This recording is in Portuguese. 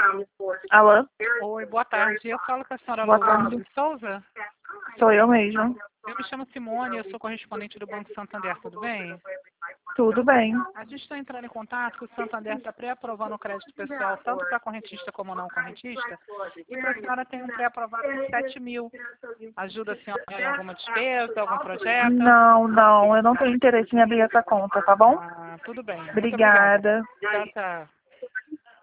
Alô? Oi, boa tarde. Eu falo com a senhora Boa Luana tarde. de Souza. Sou eu mesma. Eu me chamo Simone, eu sou correspondente do Banco Santander, tudo bem? Tudo bem. A gente está entrando em contato que o Santander está pré-aprovando o crédito pessoal, tanto para correntista como não correntista, e para a senhora tem um pré-aprovado de 7 mil. Ajuda a senhora em alguma despesa, algum projeto? Não, eu não tenho interesse em abrir essa conta, tá bom? Tudo bem. Muito obrigada. Obrigada. Tchau, tchau.